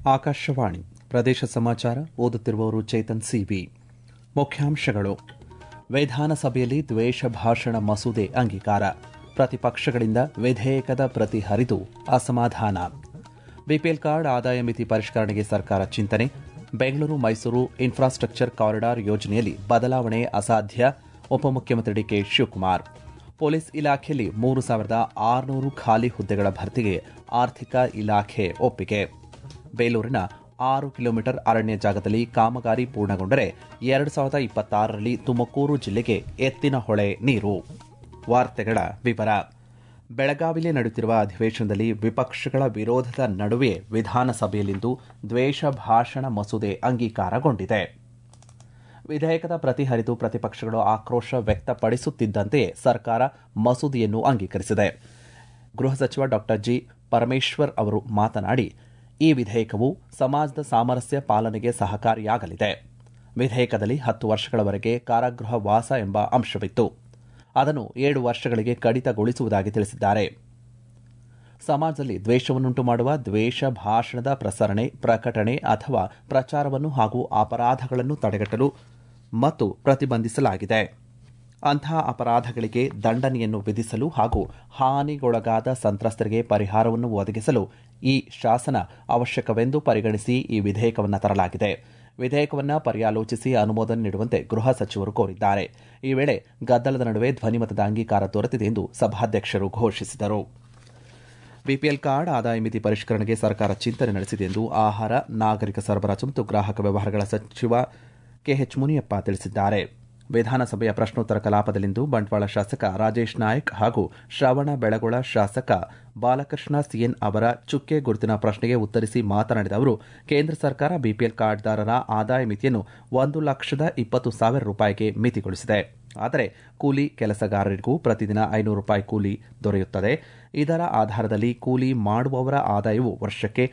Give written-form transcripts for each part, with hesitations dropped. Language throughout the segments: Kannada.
ಆಕಾಶವಾಣಿ ಪ್ರದೇಶ ಸಮಾಚಾರ ಓದುತ್ತಿರುವವರು ಚೇತನ್ ಸಿವಿ. ಮುಖ್ಯಾಂಶಗಳು. ವಿಧಾನಸಭೆಯಲ್ಲಿ ದ್ವೇಷ ಭಾಷಣ ಮಸೂದೆ ಅಂಗೀಕಾರ. ಪ್ರತಿಪಕ್ಷಗಳಿಂದ ವಿಧೇಯಕದ ಪ್ರತಿ ಹರಿದು ಅಸಮಾಧಾನ. ಬಿಪಿಎಲ್ ಕಾರ್ಡ್ ಆದಾಯ ಮಿತಿ ಪರಿಷ್ಕರಣೆಗೆ ಸರ್ಕಾರ ಚಿಂತನೆ. ಬೆಂಗಳೂರು ಮೈಸೂರು ಇನ್ಫ್ರಾಸ್ಟ್ರಕ್ಚರ್ ಕಾರಿಡಾರ್ ಯೋಜನೆಯಲ್ಲಿ ಬದಲಾವಣೆ ಅಸಾಧ್ಯ. ಉಪಮುಖ್ಯಮಂತ್ರಿ ಡಿಕೆ ಶಿವಕುಮಾರ್. ಪೊಲೀಸ್ ಇಲಾಖೆಯಲ್ಲಿ 3600 ಖಾಲಿ ಹುದ್ದೆಗಳ ಭರ್ತಿಗೆ ಆರ್ಥಿಕ ಇಲಾಖೆ ಒಪ್ಪಿಗೆ. ಬೇಲೂರಿನ 6 ಕಿಲೋಮೀಟರ್ ಅರಣ್ಯ ಜಾಗದಲ್ಲಿ ಕಾಮಗಾರಿ ಪೂರ್ಣಗೊಂಡರೆ 2026ರಲ್ಲಿ ತುಮಕೂರು ಜಿಲ್ಲೆಗೆ ಎತ್ತಿನಹೊಳೆ ನೀರು. ವಾರ್ತೆಗಳ ವಿವರ. ಬೆಳಗಾವಿಯಲ್ಲಿ ನಡೆಯುತ್ತಿರುವ ಅಧಿವೇಶನದಲ್ಲಿ ವಿಪಕ್ಷಗಳ ವಿರೋಧದ ನಡುವೆ ವಿಧಾನಸಭೆಯಲ್ಲಿಂದು ದ್ವೇಷ ಭಾಷಣ ಮಸೂದೆ ಅಂಗೀಕಾರಗೊಂಡಿದೆ. ವಿಧೇಯಕದ ಪ್ರತಿ ಹರಿದು ಪ್ರತಿಪಕ್ಷಗಳು ಆಕ್ರೋಶ ವ್ಯಕ್ತಪಡಿಸುತ್ತಿದ್ದಂತೆಯೇ ಸರ್ಕಾರ ಮಸೂದೆಯನ್ನು ಅಂಗೀಕರಿಸಿದೆ. ಗೃಹ ಸಚಿವ ಡಾ ಜಿ ಪರಮೇಶ್ವರ್ ಅವರು ಮಾತನಾಡಿ, ಈ ವಿಧೇಯಕವು ಸಮಾಜದ ಸಾಮರಸ್ಯ ಪಾಲನೆಗೆ ಸಹಕಾರಿಯಾಗಲಿದೆ. ವಿಧೇಯಕದಲ್ಲಿ 10 ವರ್ಷಗಳವರೆಗೆ ಕಾರಾಗೃಹ ವಾಸ ಎಂಬ ಅಂಶವಿತ್ತು. ಅದನ್ನು 7 ವರ್ಷಗಳಿಗೆ ಕಡಿತಗೊಳಿಸುವುದಾಗಿ ತಿಳಿಸಿದ್ದಾರೆ. ಸಮಾಜದಲ್ಲಿ ದ್ವೇಷವನ್ನುಂಟು ಮಾಡುವ ದ್ವೇಷ ಭಾಷಣದ ಪ್ರಸರಣೆ, ಪ್ರಕಟಣೆ ಅಥವಾ ಪ್ರಚಾರವನ್ನು ಹಾಗೂ ಅಪರಾಧಗಳನ್ನು ತಡೆಗಟ್ಟಲು ಮತ್ತು ಪ್ರತಿಬಂಧಿಸಲಾಗಿದೆ. ಅಂತಹ ಅಪರಾಧಗಳಿಗೆ ದಂಡನೆಯನ್ನು ವಿಧಿಸಲು ಹಾಗೂ ಹಾನಿಗೊಳಗಾದ ಸಂತ್ರಸ್ತರಿಗೆ ಪರಿಹಾರವನ್ನು ಒದಗಿಸಲು ಈ ಶಾಸನ ಅವಶ್ಯಕವೆಂದು ಪರಿಗಣಿಸಿ ಈ ವಿಧೇಯಕವನ್ನು ತರಲಾಗಿದೆ. ವಿಧೇಯಕವನ್ನು ಪರ್ಯಾಲೋಚಿಸಿ ಅನುಮೋದನೆ ನೀಡುವಂತೆ ಗೃಹ ಸಚಿವರು ಕೋರಿದ್ದಾರೆ. ಈ ವೇಳೆ ಗದ್ದಲದ ನಡುವೆ ಧ್ವನಿಮತದ ಅಂಗೀಕಾರ ದೊರೆತಿದೆ ಎಂದು ಸಭಾಧ್ಯಕ್ಷರು ಘೋಷಿಸಿದರು. ಬಿಪಿಎಲ್ ಕಾರ್ಡ್ ಆದಾಯ ಮಿತಿ ಪರಿಷ್ಕರಣೆಗೆ ಸರ್ಕಾರ ಚಿಂತನೆ ನಡೆಸಿದೆ ಎಂದು ಆಹಾರ, ನಾಗರಿಕ ಸರಬರಾಜು ಮತ್ತು ಗ್ರಾಹಕ ವ್ಯವಹಾರಗಳ ಸಚಿವ ಕೆಎಚ್ ಮುನಿಯಪ್ಪ ತಿಳಿಸಿದ್ದಾರೆ. ವಿಧಾನಸಭೆಯ ಪ್ರಶ್ನೋತ್ತರ ಕಲಾಪದಲ್ಲಿಂದು ಬಂಟ್ವಾಳ ಶಾಸಕ ರಾಜೇಶ್ ನಾಯಕ್ ಹಾಗೂ ಶ್ರವಣಬೆಳಗೊಳ ಶಾಸಕ ಬಾಲಕೃಷ್ಣ ಸಿಎನ್ ಅವರ ಚುಕ್ಕೆ ಗುರುತಿನ ಪ್ರಶ್ನೆಗೆ ಉತ್ತರಿಸಿ ಮಾತನಾಡಿದ ಅವರು, ಕೇಂದ್ರ ಸರ್ಕಾರ ಬಿಪಿಎಲ್ ಕಾರ್ಡ್ದಾರರ ಆದಾಯ ಮಿತಿಯನ್ನು 1,20,000 ರೂಪಾಯಿಗೆ ಮಿತಿಗೊಳಿಸಿದೆ. ಆದರೆ ಕೂಲಿ ಕೆಲಸಗಾರರಿಗೂ ಪ್ರತಿದಿನ 500 ರೂಪಾಯಿ ಕೂಲಿ ದೊರೆಯುತ್ತದೆ. ಇದರ ಆಧಾರದಲ್ಲಿ ಕೂಲಿ ಮಾಡುವವರ ಆದಾಯವು ವರ್ಷಕ್ಕೆ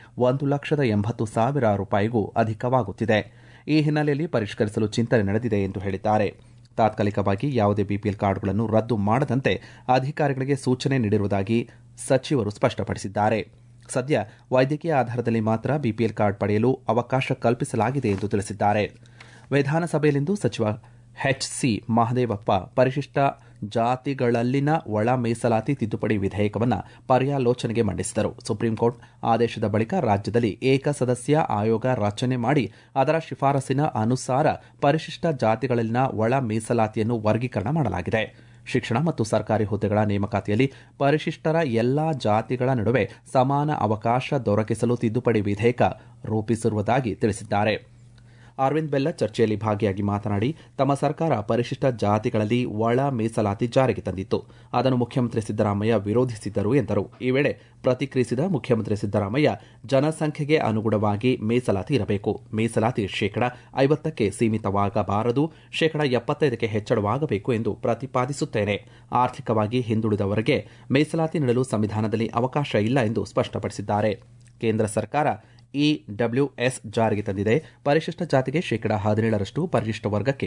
1,80,000 ರೂಪಾಯಿಗೂ ಅಧಿಕವಾಗುತ್ತಿದೆ. ಈ ಹಿನ್ನೆಲೆಯಲ್ಲಿ ಪರಿಷ್ಕರಿಸಲು ಚಿಂತನೆ ನಡೆದಿದೆ ಎಂದು ಹೇಳಿದ್ದಾರೆ. ತಾತ್ಕಾಲಿಕವಾಗಿ ಯಾವುದೇ ಬಿಪಿಎಲ್ ಕಾರ್ಡ್ಗಳನ್ನು ರದ್ದು ಮಾಡದಂತೆ ಅಧಿಕಾರಿಗಳಿಗೆ ಸೂಚನೆ ನೀಡಿರುವುದಾಗಿ ಸಚಿವರು ಸ್ಪಷ್ಟಪಡಿಸಿದ್ದಾರೆ. ಸದ್ಯ ವೈದ್ಯಕೀಯ ಆಧಾರದಲ್ಲಿ ಮಾತ್ರ ಬಿಪಿಎಲ್ ಕಾರ್ಡ್ ಪಡೆಯಲು ಅವಕಾಶ ಕಲ್ಪಿಸಲಾಗಿದೆ ಎಂದು ತಿಳಿಸಿದ್ದಾರೆ. ವಿಧಾನಸಭೆಯಲ್ಲಿಂದು ಸಚಿವ ಎಚ್.ಸಿ. ಮಹದೇವಪ್ಪ ಪರಿಶಿಷ್ಟ ಜಾತಿಗಳಲ್ಲಿನ ಒಳ ಮೀಸಲಾತಿ ತಿದ್ದುಪಡಿ ವಿಧೇಯಕವನ್ನು ಪರ್ಯಾಲೋಚನೆಗೆ ಮಂಡಿಸಿದರು. ಸುಪ್ರೀಂಕೋರ್ಟ್ ಆದೇಶದ ಬಳಿಕ ರಾಜ್ಯದಲ್ಲಿ ಏಕಸದಸ್ಯ ಆಯೋಗ ರಚನೆ ಮಾಡಿ ಅದರ ಶಿಫಾರಸಿನ ಅನುಸಾರ ಪರಿಶಿಷ್ಟ ಜಾತಿಗಳಲ್ಲಿನ ಒಳ ಮೀಸಲಾತಿಯನ್ನು ವರ್ಗೀಕರಣ ಮಾಡಲಾಗಿದೆ. ಶಿಕ್ಷಣ ಮತ್ತು ಸರ್ಕಾರಿ ಹುದ್ದೆಗಳ ನೇಮಕಾತಿಯಲ್ಲಿ ಪರಿಶಿಷ್ಟರ ಎಲ್ಲಾ ಜಾತಿಗಳ ನಡುವೆ ಸಮಾನ ಅವಕಾಶ ದೊರಕಿಸಲು ತಿದ್ದುಪಡಿ ವಿಧೇಯಕ ರೂಪಿಸಿರುವುದಾಗಿ ತಿಳಿಸಿದ್ದಾರೆ. ಅರವಿಂದ್ ಬೆಲ್ಲ ಚರ್ಚೆಯಲ್ಲಿ ಭಾಗಿಯಾಗಿ ಮಾತನಾಡಿ, ತಮ್ಮ ಸರ್ಕಾರ ಪರಿಶಿಷ್ಟ ಜಾತಿಗಳಲ್ಲಿ ಒಳ ಮೀಸಲಾತಿ ಜಾರಿಗೆ ತಂದಿತ್ತು. ಅದನ್ನು ಮುಖ್ಯಮಂತ್ರಿ ಸಿದ್ದರಾಮಯ್ಯ ವಿರೋಧಿಸಿದ್ದರು ಎಂದರು. ಈ ವೇಳೆ ಪ್ರತಿಕ್ರಿಯಿಸಿದ ಮುಖ್ಯಮಂತ್ರಿ ಸಿದ್ದರಾಮಯ್ಯ, ಜನಸಂಖ್ಯೆಗೆ ಅನುಗುಣವಾಗಿ ಮೀಸಲಾತಿ ಇರಬೇಕು. ಮೀಸಲಾತಿ 50% ಸೀಮಿತವಾಗಬಾರದು, 75% ಹೆಚ್ಚಳವಾಗಬೇಕು ಎಂದು ಪ್ರತಿಪಾದಿಸುತ್ತೇನೆ. ಆರ್ಥಿಕವಾಗಿ ಹಿಂದುಳಿದವರಿಗೆ ಮೀಸಲಾತಿ ನೀಡಲು ಸಂವಿಧಾನದಲ್ಲಿ ಅವಕಾಶ ಇಲ್ಲ ಎಂದು ಸ್ಪಷ್ಟಪಡಿಸಿದ್ದಾರೆ. ಕೇಂದ್ರ ಸರ್ಕಾರ ಇಡಬ್ಲ್ಯೂಎಸ್ ಜಾರಿಗೆ ತಂದಿದೆ. ಪರಿಶಿಷ್ಟ ಜಾತಿಗೆ 17%, ಪರಿಶಿಷ್ಟ ವರ್ಗಕ್ಕೆ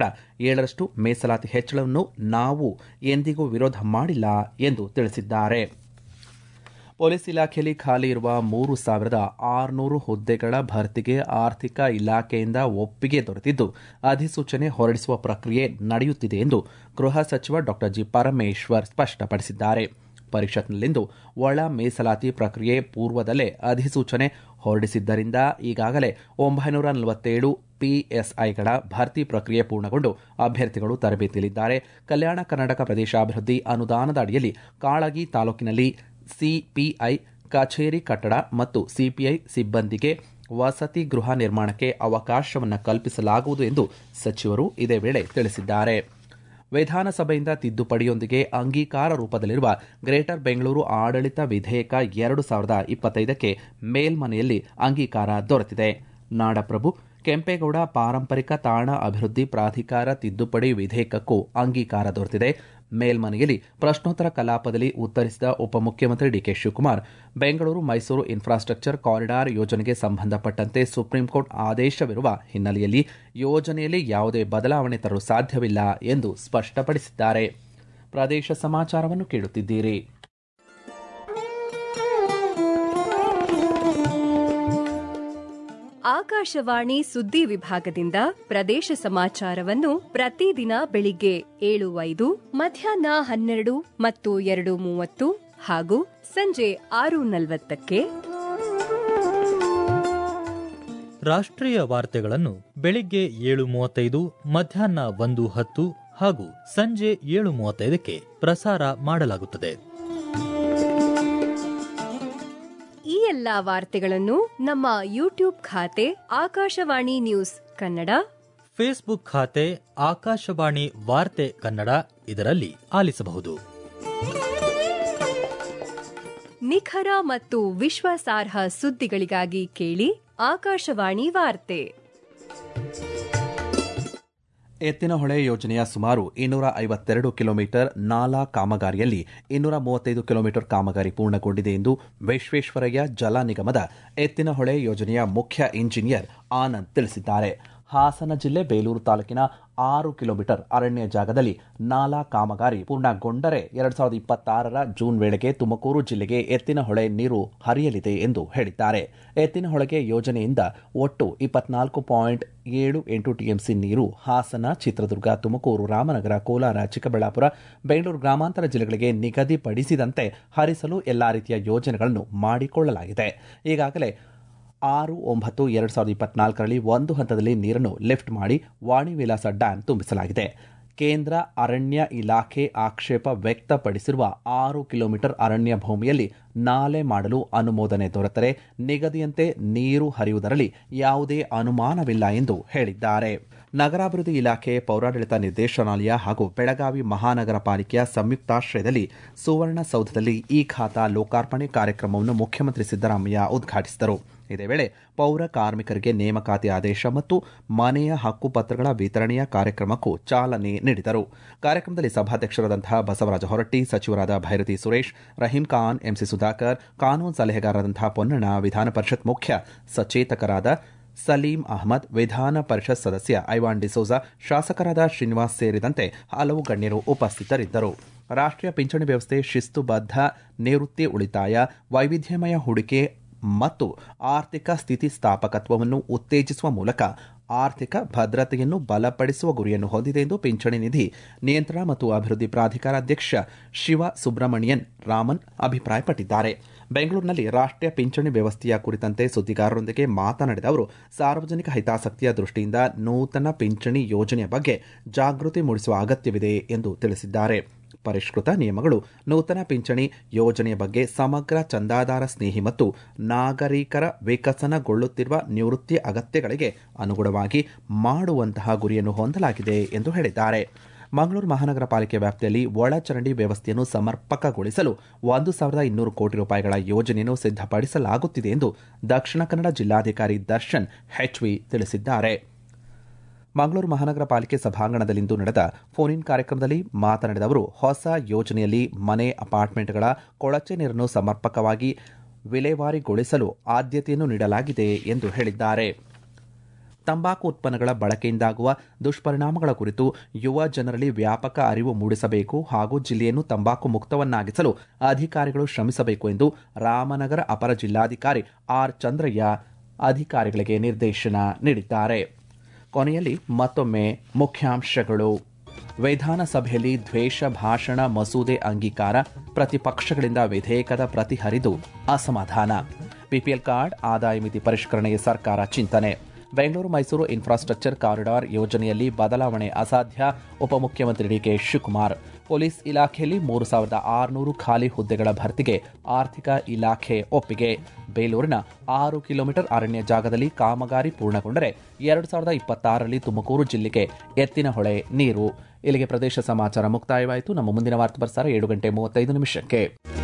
7% ಮೀಸಲಾತಿ ಹೆಚ್ಚಳವನ್ನು ನಾವು ಎಂದಿಗೂ ವಿರೋಧ ಮಾಡಿಲ್ಲ ಎಂದು ತಿಳಿಸಿದ್ದಾರೆ. ಪೊಲೀಸ್ ಇಲಾಖೆಯಲ್ಲಿ ಖಾಲಿ ಇರುವ 3600 ಹುದ್ದೆಗಳ ಭರ್ತಿಗೆ ಆರ್ಥಿಕ ಇಲಾಖೆಯಿಂದ ಒಪ್ಪಿಗೆ ದೊರೆತಿದ್ದು ಅಧಿಸೂಚನೆ ಹೊರಡಿಸುವ ಪ್ರಕ್ರಿಯೆ ನಡೆಯುತ್ತಿದೆ ಎಂದು ಗೃಹ ಸಚಿವ ಡಾ ಜಿ ಪರಮೇಶ್ವರ್ ಸ್ಪಷ್ಟಪಡಿಸಿದ್ದಾರೆ. ಪರಿಷತ್ನಲ್ಲಿಂದು ಒಳ ಮೀಸಲಾತಿ ಪ್ರಕ್ರಿಯೆ ಪೂರ್ವದಲ್ಲೇ ಅಧಿಸೂಚನೆ ಹೊರಡಿಸಿದ್ದರಿಂದ ಈಗಾಗಲೇ 947 ಪಿಎಸ್ಐಗಳ ಭರ್ತಿ ಪ್ರಕ್ರಿಯೆ ಪೂರ್ಣಗೊಂಡು ಅಭ್ಯರ್ಥಿಗಳು ತರಬೇತಿಯಲ್ಲಿದ್ದಾರೆ. ಕಲ್ಯಾಣ ಕರ್ನಾಟಕ ಪ್ರದೇಶಾಭಿವೃದ್ಧಿ ಅನುದಾನದ ಅಡಿಯಲ್ಲಿ ಕಾಳಗಿ ತಾಲೂಕಿನಲ್ಲಿ ಸಿಪಿಐ ಕಚೇರಿ ಕಟ್ಟಡ ಮತ್ತು ಸಿಪಿಐ ಸಿಬ್ಬಂದಿಗೆ ವಸತಿ ಗೃಹ ನಿರ್ಮಾಣಕ್ಕೆ ಅವಕಾಶವನ್ನು ಕಲ್ಪಿಸಲಾಗುವುದು ಎಂದು ಸಚಿವರು ಇದೇ ವೇಳೆ ತಿಳಿಸಿದ್ದಾರೆ. ವಿಧಾನಸಭೆಯಿಂದ ತಿದ್ದುಪಡಿಯೊಂದಿಗೆ ಅಂಗೀಕಾರ ರೂಪದಲ್ಲಿರುವ ಗ್ರೇಟರ್ ಬೆಂಗಳೂರು ಆಡಳಿತ ವಿಧೇಯಕ 2025ಕ್ಕೆ ಮೇಲ್ಮನೆಯಲ್ಲಿ ಅಂಗೀಕಾರ ದೊರೆತಿದೆ. ನಾಡಪ್ರಭು ಕೆಂಪೇಗೌಡ ಪಾರಂಪರಿಕ ತಾಣ ಅಭಿವೃದ್ಧಿ ಪ್ರಾಧಿಕಾರ ತಿದ್ದುಪಡಿ ವಿಧೇಯಕಕ್ಕೂ ಅಂಗೀಕಾರ ದೊರೆತಿದೆ. ಮೇಲ್ಮನೆಯಲ್ಲಿ ಪ್ರಶ್ನೋತ್ತರ ಕಲಾಪದಲ್ಲಿ ಉತ್ತರಿಸಿದ ಉಪಮುಖ್ಯಮಂತ್ರಿ D K Shivakumar, Bengaluru Mysuru infrastructure corridor ಯೋಜನೆಗೆ ಸಂಬಂಧಪಟ್ಟಂತೆ ಸುಪ್ರೀಂಕೋರ್ಟ್ ಆದೇಶವಿರುವ ಹಿನ್ನೆಲೆಯಲ್ಲಿ ಯೋಜನೆಯಲ್ಲಿ ಯಾವುದೇ ಬದಲಾವಣೆ ತರಲು ಸಾಧ್ಯವಿಲ್ಲ ಎಂದು ಸ್ಪಷ್ಟಪಡಿಸಿದ್ದಾರೆ. ಪ್ರದೇಶ ಸಮಾಚಾರವನ್ನು ಕೇಳುತ್ತಿದ್ದೀರಿ. ಆಕಾಶವಾಣಿ ಸುದ್ದಿ ವಿಭಾಗದಿಂದ ಪ್ರದೇಶ ಸಮಾಚಾರವನ್ನು ಪ್ರತಿದಿನ ಬೆಳಿಗ್ಗೆ 7:05, ಮಧ್ಯಾಹ್ನ 12 ಮತ್ತು 2:30 ಹಾಗೂ ಸಂಜೆ 6:40ಕ್ಕೆ. ರಾಷ್ಟ್ರೀಯ ವಾರ್ತೆಗಳನ್ನು ಬೆಳಿಗ್ಗೆ 7:35, ಮಧ್ಯಾಹ್ನ 1:10 ಹಾಗೂ ಸಂಜೆ 7:35ಕ್ಕೆ ಪ್ರಸಾರ ಮಾಡಲಾಗುತ್ತದೆ. ಈ ಎಲ್ಲಾ ವಾರ್ತೆಗಳನ್ನು ನಮ್ಮ ಯೂಟ್ಯೂಬ್ ಖಾತೆ ಆಕಾಶವಾಣಿ ನ್ಯೂಸ್ ಕನ್ನಡ, ಫೇಸ್ಬುಕ್ ಖಾತೆ ಆಕಾಶವಾಣಿ ವಾರ್ತೆ ಕನ್ನಡ ಇದರಲ್ಲಿ ಆಲಿಸಬಹುದು. ನಿಖರ ಮತ್ತು ವಿಶ್ವಾಸಾರ್ಹ ಸುದ್ದಿಗಳಿಗಾಗಿ ಕೇಳಿ ಆಕಾಶವಾಣಿ ವಾರ್ತೆ. ಎತ್ತಿನಹೊಳೆ ಯೋಜನೆಯ ಸುಮಾರು 252 ಕಿಲೋಮೀಟರ್ ನಾಲಾ ಕಾಮಗಾರಿಯಲ್ಲಿ 235 ಕಿಲೋಮೀಟರ್ ಕಾಮಗಾರಿ ಪೂರ್ಣಗೊಂಡಿದೆ ಎಂದು ವಿಶ್ವೇಶ್ವರಯ್ಯ ಜಲ ನಿಗಮದ ಎತ್ತಿನಹೊಳೆ ಯೋಜನೆಯ ಮುಖ್ಯ ಇಂಜಿನಿಯರ್ ಆನಂದ್ ತಿಳಿಸಿದ್ದಾರೆ. ಹಾಸನ ಜಿಲ್ಲೆ ಬೇಲೂರು ತಾಲೂಕಿನ 6 ಕಿಲೋಮೀಟರ್ ಅರಣ್ಯ ಜಾಗದಲ್ಲಿ ನಾಲಾ ಕಾಮಗಾರಿ ಪೂರ್ಣಗೊಂಡರೆ 2026 ಜೂನ್ ವೇಳೆಗೆ ತುಮಕೂರು ಜಿಲ್ಲೆಗೆ ಎತ್ತಿನಹೊಳೆ ನೀರು ಹರಿಯಲಿದೆ ಎಂದು ಹೇಳಿದ್ದಾರೆ. ಎತ್ತಿನಹೊಳೆಗೆ ಯೋಜನೆಯಿಂದ ಒಟ್ಟು 24.78 ಟಿಎಂಸಿ ನೀರು ಹಾಸನ, ಚಿತ್ರದುರ್ಗ, ತುಮಕೂರು, ರಾಮನಗರ, ಕೋಲಾರ, ಚಿಕ್ಕಬಳ್ಳಾಪುರ, ಬೆಂಗಳೂರು ಗ್ರಾಮಾಂತರ ಜಿಲ್ಲೆಗಳಿಗೆ ನಿಗದಿಪಡಿಸಿದಂತೆ ಹರಿಸಲು ಎಲ್ಲಾ ರೀತಿಯ ಯೋಜನೆಗಳನ್ನು ಮಾಡಿಕೊಳ್ಳಲಾಗಿದೆ. ಈಗಾಗಲೇ 6/9/2024 ಒಂದು ಹಂತದಲ್ಲಿ ನೀರನ್ನು ಲಿಫ್ಟ್ ಮಾಡಿ ವಾಣಿ ವಿಲಾಸ ಡ್ಯಾಂ ತುಂಬಿಸಲಾಗಿದೆ. ಕೇಂದ್ರ ಅರಣ್ಯ ಇಲಾಖೆ ಆಕ್ಷೇಪ ವ್ಯಕ್ತಪಡಿಸಿರುವ 6 ಕಿಲೋಮೀಟರ್ ಅರಣ್ಯ ಭೂಮಿಯಲ್ಲಿ ನಾಲೆ ಮಾಡಲು ಅನುಮೋದನೆ ದೊರೆತರೆ ನಿಗದಿಯಂತೆ ನೀರು ಹರಿಯುವುದರಲ್ಲಿ ಯಾವುದೇ ಅನುಮಾನವಿಲ್ಲ ಎಂದು ಹೇಳಿದ್ದಾರೆ. ನಗರಾಭಿವೃದ್ಧಿ ಇಲಾಖೆ, ಪೌರಾಡಳಿತ ನಿರ್ದೇಶನಾಲಯ ಹಾಗೂ ಬೆಳಗಾವಿ ಮಹಾನಗರ ಪಾಲಿಕೆಯ ಸಂಯುಕ್ತಾಶ್ರಯದಲ್ಲಿ ಸುವರ್ಣಸೌಧದಲ್ಲಿ ಈ ಖಾತಾ ಲೋಕಾರ್ಪಣೆ ಕಾರ್ಯಕ್ರಮವನ್ನು ಮುಖ್ಯಮಂತ್ರಿ ಸಿದ್ದರಾಮಯ್ಯ ಉದ್ಘಾಟಿಸಿದರು. ಇದೇ ವೇಳೆ ಪೌರ ಕಾರ್ಮಿಕರಿಗೆ ನೇಮಕಾತಿ ಆದೇಶ ಮತ್ತು ಮನೆಯ ಹಕ್ಕುಪತ್ರಗಳ ವಿತರಣೆಯ ಕಾರ್ಯಕ್ರಮಕ್ಕೂ ಚಾಲನೆ ನೀಡಿದರು. ಕಾರ್ಯಕ್ರಮದಲ್ಲಿ ಸಭಾಧ್ಯಕ್ಷರಾದಂತಹ ಬಸವರಾಜ ಹೊರಟ್ಟಿ, ಸಚಿವರಾದ ಭೈರತಿ ಸುರೇಶ್, ರಹೀಂ ಖಾನ್, ಎಂಸಿ ಸುಧಾಕರ್, ಕಾನೂನು ಸಲಹೆಗಾರರಾದಂತಹ ಪೊನ್ನಣ್ಣ, ವಿಧಾನ ಪರಿಷತ್ ಮುಖ್ಯ ಸಚೇತಕರಾದ ಸಲೀಂ ಅಹಮದ್, ವಿಧಾನ ಪರಿಷತ್ ಸದಸ್ಯ ಐವಾನ್ ಡಿಸೋಜಾ, ಶಾಸಕರಾದ ಶ್ರೀನಿವಾಸ್ ಸೇರಿದಂತೆ ಹಲವು ಗಣ್ಯರು ಉಪಸ್ಥಿತರಿದ್ದರು. ರಾಷ್ಟ್ರೀಯ ಪಿಂಚಣಿ ವ್ಯವಸ್ಥೆ ಶಿಸ್ತುಬದ್ಧ ನಿವೃತ್ತಿ ಉಳಿತಾಯ, ವೈವಿಧ್ಯಮಯ ಹೂಡಿಕೆ ಮತ್ತು ಆರ್ಥಿಕ ಸ್ಥಿತಿಸ್ಥಾಪಕತ್ವವನ್ನು ಉತ್ತೇಜಿಸುವ ಮೂಲಕ ಆರ್ಥಿಕ ಭದ್ರತೆಯನ್ನು ಬಲಪಡಿಸುವ ಗುರಿಯನ್ನು ಹೊಂದಿದೆ ಎಂದು ಪಿಂಚಣಿ ನಿಧಿ ನಿಯಂತ್ರಣ ಮತ್ತು ಅಭಿವೃದ್ಧಿ ಪ್ರಾಧಿಕಾರ ಅಧ್ಯಕ್ಷ ಶಿವ ಸುಬ್ರಮಣಿಯನ್ ರಾಮನ್ ಅಭಿಪ್ರಾಯಪಟ್ಟಿದ್ದಾರೆ. ಬೆಂಗಳೂರಿನಲ್ಲಿ ರಾಷ್ಟ್ರೀಯ ಪಿಂಚಣಿ ವ್ಯವಸ್ಥೆಯ ಕುರಿತಂತೆ ಸುದ್ದಿಗಾರರೊಂದಿಗೆ ಮಾತನಾಡಿದ ಅವರು, ಸಾರ್ವಜನಿಕ ಹಿತಾಸಕ್ತಿಯ ದೃಷ್ಟಿಯಿಂದ ನೂತನ ಪಿಂಚಣಿ ಯೋಜನೆಯ ಬಗ್ಗೆ ಜಾಗೃತಿ ಮೂಡಿಸುವ ಅಗತ್ಯವಿದೆ ಎಂದು ತಿಳಿಸಿದ್ದಾರೆ. ಪರಿಷ್ಕೃತ ನಿಯಮಗಳು ನೂತನ ಪಿಂಚಣಿ ಯೋಜನೆಯ ಬಗ್ಗೆ ಸಮಗ್ರ ಚಂದಾದಾರ ಸ್ನೇಹಿ ಮತ್ತು ನಾಗರಿಕರ ವಿಕಸನಗೊಳ್ಳುತ್ತಿರುವ ನಿವೃತ್ತಿ ಅಗತ್ಯಗಳಿಗೆ ಅನುಗುಣವಾಗಿ ಮಾಡುವಂತಹ ಗುರಿಯನ್ನು ಹೊಂದಲಾಗಿದೆ ಎಂದು ಹೇಳಿದ್ದಾರೆ. ಮಂಗಳೂರು ಮಹಾನಗರ ಪಾಲಿಕೆ ವ್ಯಾಪ್ತಿಯಲ್ಲಿ ಒಳಚರಂಡಿ ವ್ಯವಸ್ಥೆಯನ್ನು ಸಮರ್ಪಕಗೊಳಿಸಲು 1,200 ಕೋಟಿ ರೂಪಾಯಿಗಳ ಯೋಜನೆಯನ್ನು ಸಿದ್ಧಪಡಿಸಲಾಗುತ್ತಿದೆ ಎಂದು ದಕ್ಷಿಣ ಕನ್ನಡ ಜಿಲ್ಲಾಧಿಕಾರಿ ದರ್ಶನ್ ಹೆಚ್ವಿ ತಿಳಿಸಿದ್ದಾರೆ. ಮಂಗಳೂರು ಮಹಾನಗರ ಪಾಲಿಕೆ ಸಭಾಂಗಣದಲ್ಲಿಂದು ನಡೆದ ಫೋನ್ ಇನ್ ಕಾರ್ಯಕ್ರಮದಲ್ಲಿ ಮಾತನಾಡಿದ ಅವರು, ಹೊಸ ಯೋಜನೆಯಲ್ಲಿ ಮನೆ, ಅಪಾರ್ಟ್ಮೆಂಟ್ಗಳ ಕೊಳಚೆ ನೀರನ್ನು ಸಮರ್ಪಕವಾಗಿ ವಿಲೇವಾರಿಗೊಳಿಸಲು ಆದ್ಯತೆಯನ್ನು ನೀಡಲಾಗಿದೆ ಎಂದು ಹೇಳಿದ್ದಾರೆ. ತಂಬಾಕು ಉತ್ಪನ್ನಗಳ ಬಳಕೆಯಿಂದಾಗುವ ದುಷ್ಪರಿಣಾಮಗಳ ಕುರಿತು ಯುವ ಜನರಲ್ಲಿ ವ್ಯಾಪಕ ಅರಿವು ಮೂಡಿಸಬೇಕು ಹಾಗೂ ಜಿಲ್ಲೆಯನ್ನು ತಂಬಾಕು ಮುಕ್ತವನ್ನಾಗಿಸಲು ಅಧಿಕಾರಿಗಳು ಶ್ರಮಿಸಬೇಕು ಎಂದು ರಾಮನಗರ ಅಪರ ಜಿಲ್ಲಾಧಿಕಾರಿ ಆರ್ ಚಂದ್ರಯ್ಯ ಅಧಿಕಾರಿಗಳಿಗೆ ನಿರ್ದೇಶನ ನೀಡಿದ್ದಾರೆ. ಕೊನೆಯಲ್ಲಿ ಮತ್ತೊಮ್ಮೆ ಮುಖ್ಯಾಂಶಗಳು. ವಿಧಾನಸಭೆಯಲ್ಲಿ ದ್ವೇಷ ಭಾಷಣ ಮಸೂದೆ ಅಂಗೀಕಾರ, ಪ್ರತಿಪಕ್ಷಗಳಿಂದ ವಿಧೇಯಕದ ಪ್ರತಿ ಹರಿದು ಅಸಮಾಧಾನ. ಬಿಪಿಎಲ್ ಕಾರ್ಡ್ ಆದಾಯ ಮಿತಿ ಪರಿಷ್ಕರಣೆಗೆ ಸರ್ಕಾರ ಚಿಂತನೆ. ಬೆಂಗಳೂರು ಮೈಸೂರು ಇನ್ಫ್ರಾಸ್ಟ್ರಕ್ಚರ್ ಕಾರಿಡಾರ್ ಯೋಜನೆಯಲ್ಲಿ ಬದಲಾವಣೆ ಅಸಾಧ್ಯ, ಉಪಮುಖ್ಯಮಂತ್ರಿ ಡಿಕೆ ಶಿವಕುಮಾರ್. ಪೊಲೀಸ್ ಇಲಾಖೆಯಲ್ಲಿ 3,600 ಖಾಲಿ ಹುದ್ದೆಗಳ ಭರ್ತಿಗೆ ಆರ್ಥಿಕ ಇಲಾಖೆ ಒಪ್ಪಿಗೆ. ಬೇಲೂರಿನ 6 ಕಿಲೋಮೀಟರ್ ಅರಣ್ಯ ಜಾಗದಲ್ಲಿ ಕಾಮಗಾರಿ ಪೂರ್ಣಗೊಂಡರೆ 2026 ತುಮಕೂರು ಜಿಲ್ಲೆಗೆ ಎತ್ತಿನಹೊಳೆ ನೀರು. ಇಲ್ಲಿಗೆ ಪ್ರದೇಶ ಸಮಾಚಾರ ಮುಕ್ತಾಯವಾಯಿತು. ನಮ್ಮ ಮುಂದಿನ ವಾರ್ತಾ ಪ್ರಸಾರ 7:35